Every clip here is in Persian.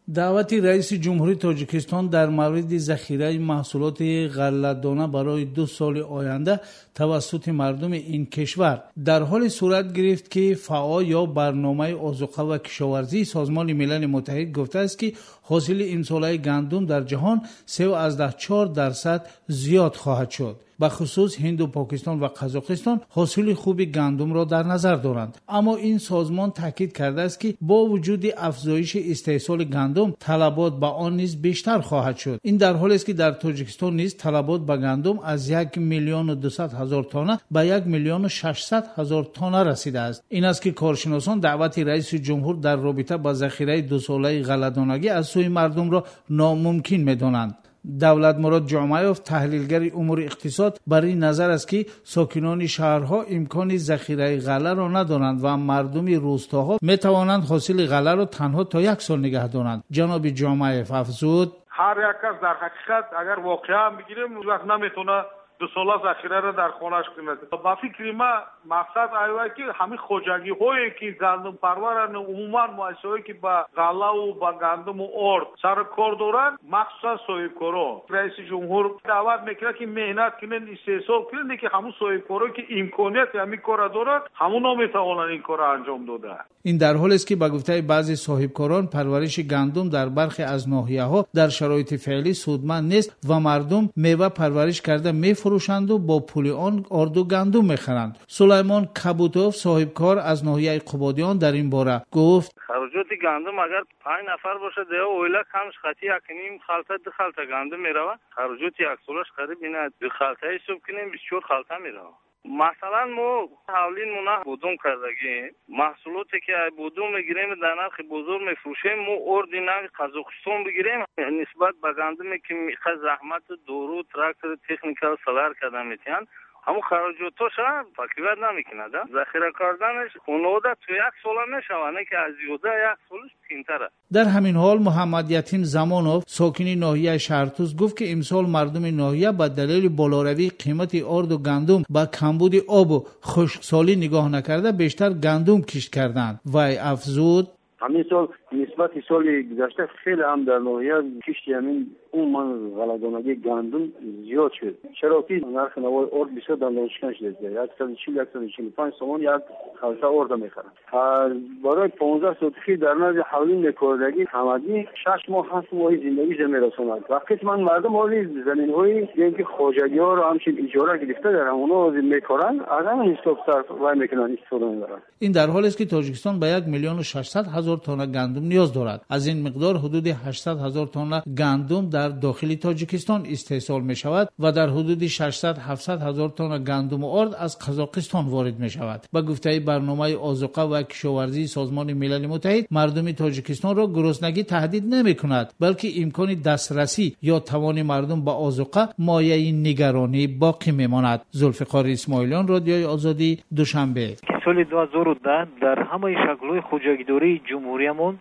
دعوت رئیس جمهوری تاجیکستان در مورد ذخیره محصولات غله‌دانه برای 2 سال آینده توسط مردم این کشور در حال صورت گرفت که فعا یا برنامه آذوقه و کشاورزی سازمان ملل متحد گفته است که حاصل امساله گندم در جهان 3.4% زیاد خواهد شد. به خصوص هند و پاکستان و قزاقستان حاصل خوب گندم را در نظر دارند، اما این سازمان تاکید کرده است که با وجود افزایش استحصال گندم طلبات به آن نیز بیشتر خواهد شد. این در حالی است که در تاجیکستان نیز طلبات به گندم از 1,200,000 تانه به 1,600,000 تانه رسیده است. این است که کارشناسان دعوت رئیس جمهور در رابطه با ذخیره 2 ساله غله‌دانگی از سوی مردم را ناممکن می‌دانند. دولت مراد جامعیوف تحلیلگر امور اقتصاد بر این نظر است که ساکنان شهرها امکان ذخیره غله را ندارند و مردم روستاها می توانند حاصل غله را تنها تا 1 سال نگه دارند. جناب جامعیوف افزود: هر یک کس در حقیقت اگر واقعا بگیریم وقت نمیتونه 2 ساله ذخیره را در خانه‌اش کنه. با فکر ما مقصد ایوه که همین خوجگی هایی که گندم پرورن عموما مؤسسه‌ای که با غله و با گندم و آرد سر کار دارن مخصوصا صاحبکاران رئیس جمهور دعوت میکنه که مهنت کنن استحصال کنن که همون صاحبکارا که امکانیت همین کار دارن همونا میتوانن این کار انجام داده. این در حالی است که به گفته بعضی صاحبکاران پرورش گندم در برخی از ناحیه‌ها در شرایط فعلی سودمند نیست و مردم میوه پرورش کرده میفروشند و با پول آن آرد و گندم میخرند. سلیمان کبوتوف صاحبکار از ناحیه قبادیان در این باره گفت: خرجات گندم اگر 5 نفر باشه ده اویلا کمش خطی یکنیم خالتا 2 خالتا گندم میروه. خرجات یک سالش قریب اینه 2 خالتا حساب کنیم 24 خالتا میروه. مثلا ما حولین منح بودم کردگی محصولاتی که بودم میگیریم در نرخ بزرگ میفروشیم ما اردی نوی قزاقستان بگیریم نسبت به گندمی که میخواد زحمت دورو تراکتور تکنیکال سالار کردن میتین همون خرجاتش هم فکریت نمیکنه. ذخیره کردنش خونواده تو 1 سال میشونه که از یوده 1 سالش تینتره. در همین حال محمد یتیم زمانوف ساکن ناحیه شهرتوز گفت که امسال مردم ناحیه به دلیل بالاروی قیمت آرد و گندم با کمبود آب و خشکسالی نگاه نکرده بیشتر گندم کشت کردند. وی افزود: همین سال نسبت سال گذشته خیلی هم در ناحیه کشت همین من غله‌دانگی گندم زیاد شد. چرا که نرخ نوای آرد بسیار دندانشکن شده. 140-145 سومن یک خالتا آرد میخرن. برای 15 سوتخی در نزد حولین نکردگی همگی 6 ماه 7 ماه زندگی زمین رسوند. وقتی من مردم حالی زمین‌های اینکه خواجگی‌ها رو همچین اجاره گرفته دارن اونا میکارن از همین حساب صرف وای میکنن استفاده می‌برن. این در حالی است که تاجیکستان به 1,600,000 تانه گندم نیاز دارد. از این مقدار حدود 800,000 تانه گندم در داخل تاجیکستان استحصال می شود و در حدود 600-700,000 تانه گندم و آرد از قزاقستان وارد می شود. با گفته برنامه آذوقه و کشاورزی سازمان ملل متحد مردم تاجیکستان را گرسنگی تهدید نمی کند بلکه امکان دسترسی یا توان مردم به آذوقه مایه نگرانی باقی می ماند. ذوالفقار اسماعیلیان، رادیوی آزادی، دوشنبه. سال 2010 در همه شکل‌های خوجگیداری جمهوریمون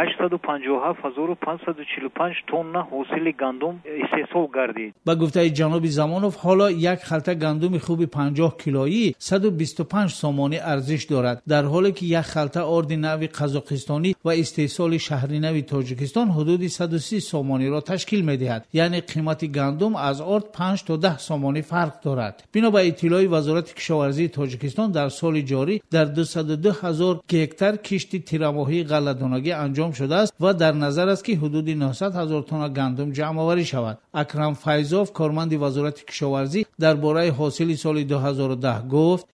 857,545 تن حاصل گندم استحصال گردید. با گفته جناب زمانوف حالا یک خلطه گندم خوب 50 کیلویی 125 سومانی ارزش دارد، در حالی که یک خلطه آرد نوی قزاقستانی و استحصال شهری نوی تاجیکستان حدود 130 سومانی را تشکیل می‌دهد. یعنی قیمت گندم از آرد 5 تا 10 سومانی فرق دارد. بنا به اطلاع وزارت کشاورزی تاجیکستان در سال جاری در 202,000 هکتار کشت تیرماهی غله‌دانگی انجام شده است و در نظر است که حدود 900,000 تن گندم جمع آوری شود. اکرم فیضوف کارمند وزارت کشاورزی درباره حاصل سال 2010 گفت: